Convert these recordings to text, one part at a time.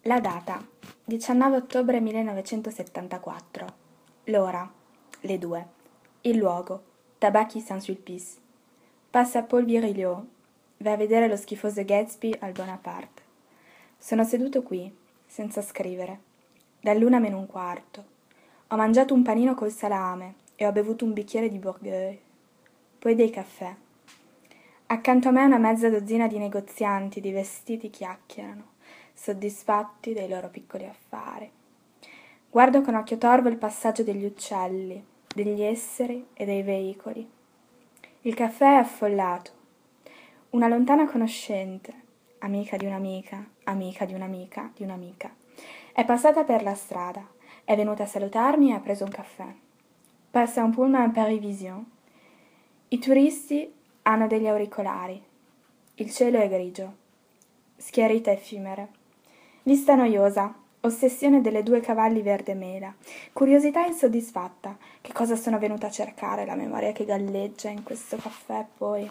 La data: 19 ottobre 1974. L'ora: le 2. Il luogo: Tabacchi Saint-Sulpice. Passa Paul Virilio. Va a vedere lo schifoso Gatsby al Bonaparte. Sono seduto qui, senza scrivere. dall'1:45. Ho mangiato un panino col salame e ho bevuto un bicchiere di Bourgogne. Poi dei caffè. Accanto a me una mezza dozzina di negozianti di vestiti chiacchierano, soddisfatti dei loro piccoli affari. Guardo con occhio torvo il passaggio degli uccelli, degli esseri e dei veicoli. Il caffè è affollato. Una lontana conoscente, amica di un'amica, amica di un'amica di un'amica, è passata per la strada, è venuta a salutarmi e ha preso un caffè. Passa un pullman Paris-Vision. I turisti hanno degli auricolari. Il cielo è grigio. Schiarite effimere. Vista noiosa. Ossessione delle 2 cavalli verde mela. Curiosità insoddisfatta. Che cosa sono venuta a cercare? La memoria che galleggia in questo caffè, poi.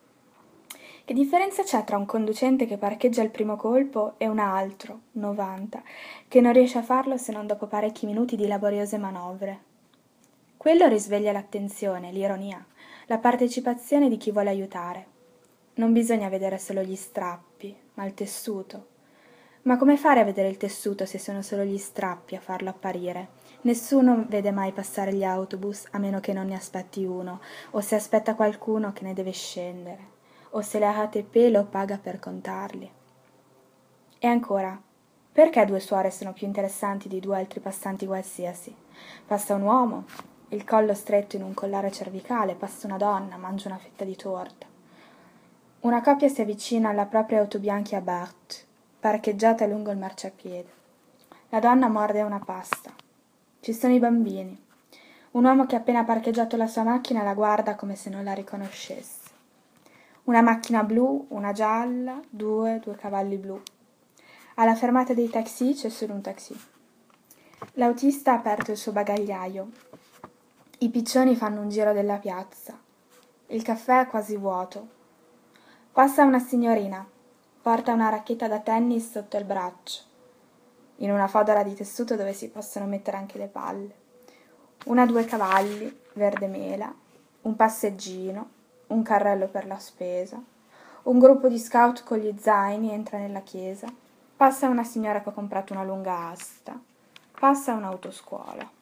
Che differenza c'è tra un conducente che parcheggia al primo colpo e un altro, 90, che non riesce a farlo se non dopo parecchi minuti di laboriose manovre? Quello risveglia l'attenzione, l'ironia, la partecipazione di chi vuole aiutare. Non bisogna vedere solo gli strappi, ma il tessuto. Ma come fare a vedere il tessuto se sono solo gli strappi a farlo apparire? Nessuno vede mai passare gli autobus a meno che non ne aspetti uno, o se aspetta qualcuno che ne deve scendere, o se la RATP lo paga per contarli. E ancora, perché 2 suore sono più interessanti di 2 altri passanti qualsiasi? Passa un uomo, il collo stretto in un collare cervicale, passa una donna, mangia una fetta di torta. Una coppia si avvicina alla propria auto bianca a Barthes, parcheggiata lungo il marciapiede. La donna morde una pasta. Ci sono i bambini. Un uomo che ha appena parcheggiato la sua macchina la guarda come se non la riconoscesse. Una macchina blu, una gialla, due cavalli blu. Alla fermata dei taxi c'è solo un taxi. L'autista ha aperto il suo bagagliaio. I piccioni fanno un giro della piazza. Il caffè è quasi vuoto. Passa una signorina. Porta una racchetta da tennis sotto il braccio, in una fodera di tessuto dove si possono mettere anche le palle. 2 cavalli, verde mela, un passeggino, un carrello per la spesa, un gruppo di scout con gli zaini entra nella chiesa. Passa una signora che ha comprato una lunga asta. Passa un'autoscuola.